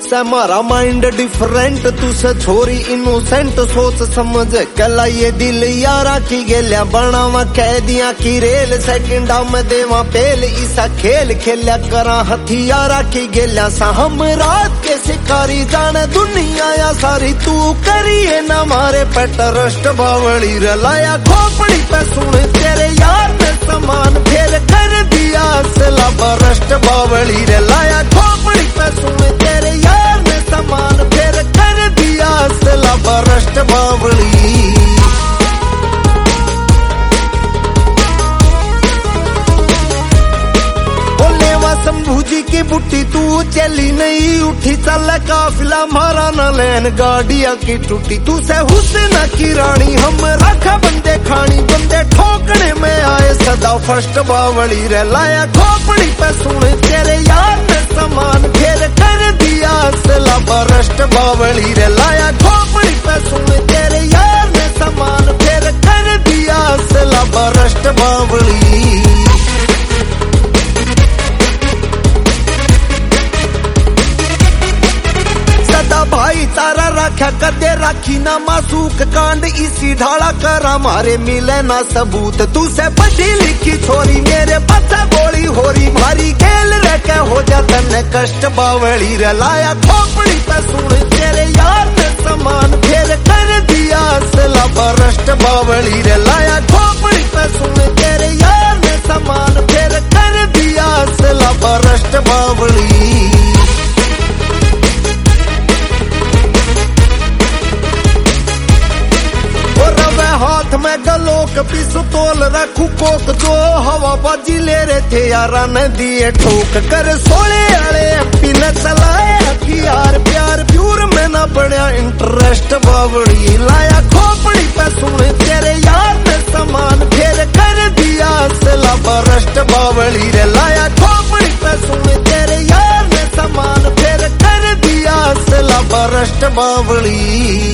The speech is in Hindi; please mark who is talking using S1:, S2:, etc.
S1: से मारा माइंड डिफरेंट, तुसे छोरी इनोसेंट, सोच समझ कला ये दिल यारा की गेल्या, बनावा कैदियां की रेल, सेकंडा में देवा पेल, इसा खेल खेल्या करा हथियारा की गेल्या सा, हम रात के शिकारी जाने दुनिया या सारी, तू करिए ना मारे पे ट्रस्ट बावली रलाया, खोपड़ी पे सुन तेरे यार ने समान, फिर कर दिया असला बरस्ट बावली रलाया, खोपड़ी पे सुन तेरे यार ने समान, फिर कर दिया असला बरस्ट बावली। शंभू जी की बुट्टी तू चली नहीं उठी, चल काफिला मारा न लैन गाड़िया की टूटी, तू से हुस्न की रानी हम रखा बंदे खानी, बंदे ठोकने में आए सदा फर्स्ट बावली रे लाया, खोपड़ी पे सुन तेरे यार ने समान, फिर कर दिया असला बरस्ट बावली रे लाया, खोपड़ी पे सुन तेरे यार ने समान, फिर कर दिया असला बरस्ट बावली। भाई तारा रखा कदे राखी ना मासूक कांड, इसी ढाला करा मारे मिले ना सबूत, तू से पढ़ी लिखी छोरी मेरे पता गोली होरी, मारी खेल रखे हो जाता न कष्ट बावली रलाया, खोपड़ी पे सुन तेरे यार ने समान, फिर कर दिया असला बरस्ट बावली रलाया, खोपड़ी पे सुन तेरे यार ने समान, फिर कर दिया असला बरस्ट बावली। हाथ में गलोक पिस्तौल रखू कोक, जो हवाबाजी ले रहे थे यारा ने दिए ठोक कर, सोले आले एमपी ने चलाए हथियार, प्यार प्यूर में न बढ़िया इंटरेस्ट बावड़ी लाया, खोपड़ी पे सुन तेरे यार ने समान, फिर कर दिया असला बरस्ट बावड़ी रे लाया, खोपड़ी पे सुन तेरे यार ने समान, फिर कर दिया असला बरस्ट बावड़ी।